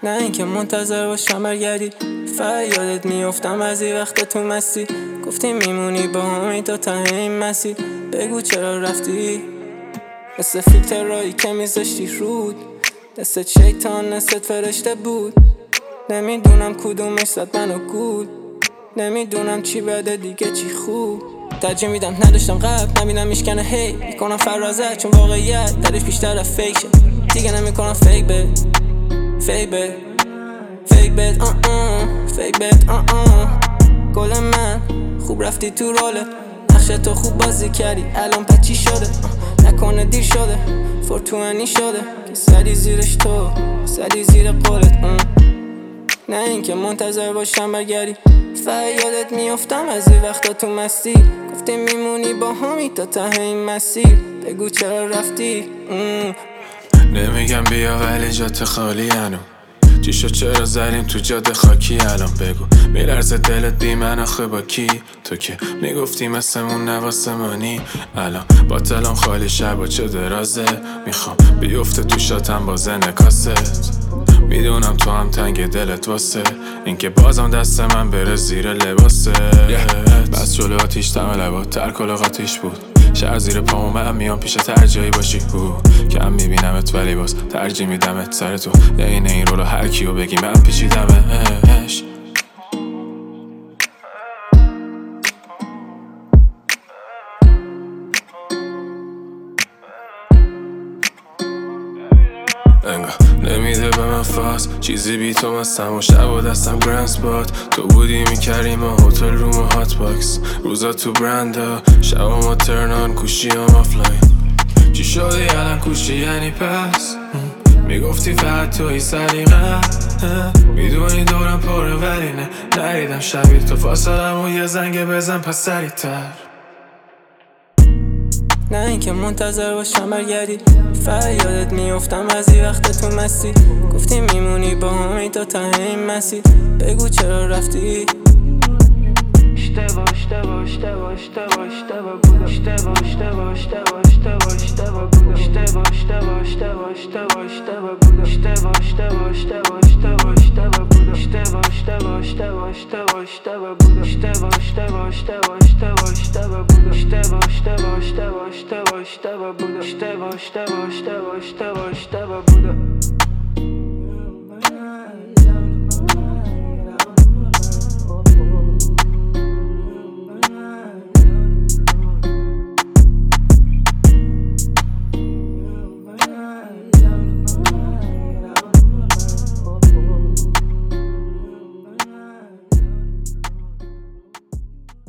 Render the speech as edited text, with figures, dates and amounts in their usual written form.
نه اینکه منتظر باشم برگردی، فریادت میافتم از این وقت تو مستی. گفتی میمونی با همی تا ته این مسیر، بگو چرا رفتی. مثل فیلتر رایی که میذاشتی رود، دستت شیطان دستت فرشته بود. نمیدونم کدومش زد منو گول، نمیدونم چی بده دیگه چی خوب. ترجیح میدم نداشتم قبل، نمیدم میشکنه هی میکنم فرازت، چون واقعیت درش بیشتر از فیکشه. دیگه نمیکنم فیک بد فیک بد فیک بد فیک بد گل من خوب رفتی تو رولت، نقش تو خوب بازی کردی الان پچی شده. نکنه دیر شده فورتوانی شده که سری زیرش تو سری زیر قولت. نه اینکه منتظر باشم برگردی، فریادت میافتم از این وقتا تو مستی. گفتی میمونی با همی تا ته این مسیر، بگو چرا رفتی. نمیگم بیا ولی جات خالی هنو، چی شد چرا زدیم تو جاده خاکی الان بگو. میلرزه دلت بی من آخه با کی؟ تو که میگفتی مثلمون نواسمانی، الان باطلم خالی شب چه درازه. میخوام بیفته تو شاتم با زنکاست، میدونم تو هم تنگ دلت واسه اینکه بازم دست من بره زیر لباسه. بس جلو آتیش دم لبات ترکلاغاتیش بود، شهر زیر پامو من میام پیش هر جایی باشی. کم میبینمت ولی باز ترجیح میدمت سر تو، این رولو هر کیو بگی من پیچیدمش. انگار نمیده به من فاز چیزی بی تو مستم و شب و دستم گرند سپات. تو بودی میکردیم و هتل روم و هات باکس، روزا تو برندا شبا ما ترنان کوشی هم آفلاین. چی شدی الان کوشی یعنی پس؟ میگفتی فقط توی سلیقه، میدونی دورم پره ولی نه نریدم شبیه تو فاصلم و یه زنگ بزن پس سریعتر. نه اینکه منتظر باشم برگردی، فریادت میافتم از این وقت تو مستی. گفتی میمونی با همی تا ته این مسیر، بگو چرا رفتی. اشتباه اشتباه اشتباه اشتباه اشتباه بودم، اشتباه اشتباه اشتباه اشتباه اشتباه بودم، اشتباه اشتباه اشتباه اشتباه اشتباه بودم، اشتباه اشتباه اشتباه اشتباه اشتباه بودم، اشتباه اشتباه اشتباه اشتباه اشتباه بودم، اشتباه اشتباه اشتباه اشتباه اشتباه بودم، اشتباه اشتباه اشتباه اشتباه اشتباه بودم، اشتباه اشتباه اشتباه اشتباه اشتباه بودم.